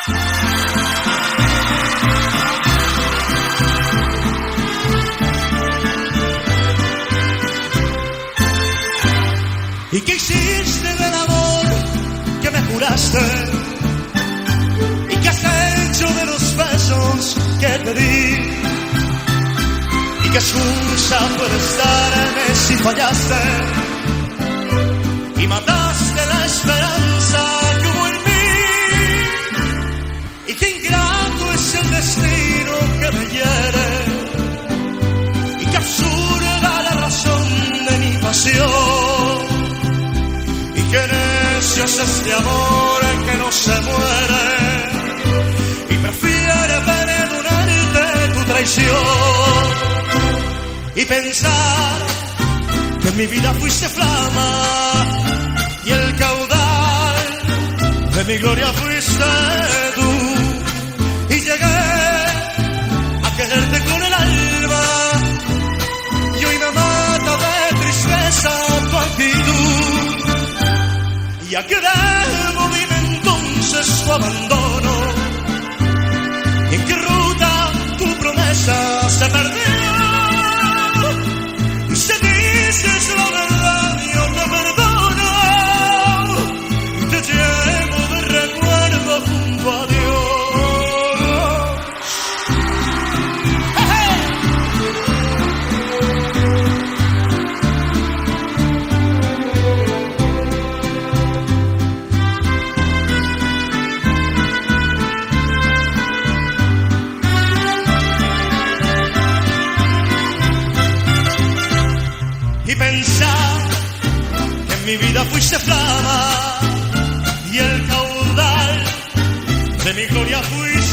¿Y qué hiciste del amor que me juraste? ¿Y qué has hecho de los besos que te di? ¿Y qué excusa puedes darme si fallaste? Y mataste la esperanza que hubo en mí. Y qué ingrato es el destino que me hiere. Y qué absurda la razón de mi pasión. Y qué necio es este amor que no se muere. Y prefiere perdonarte tu traición. Y pensar que en mi vida fuiste flama y el caudal de mi gloria fuiste tú. Y llegué a quererte con el alma y hoy me mata de tristeza tu actitud. ¿Y a qué debo vivir entonces tu abandono? ¿Y en qué ruta tu promesa se perdió? Y si dices la verdad yo te perdono y te llevo de recuerdo junto a Dios. Y pensar que en mi vida fuiste flama y el caudal de mi gloria fuiste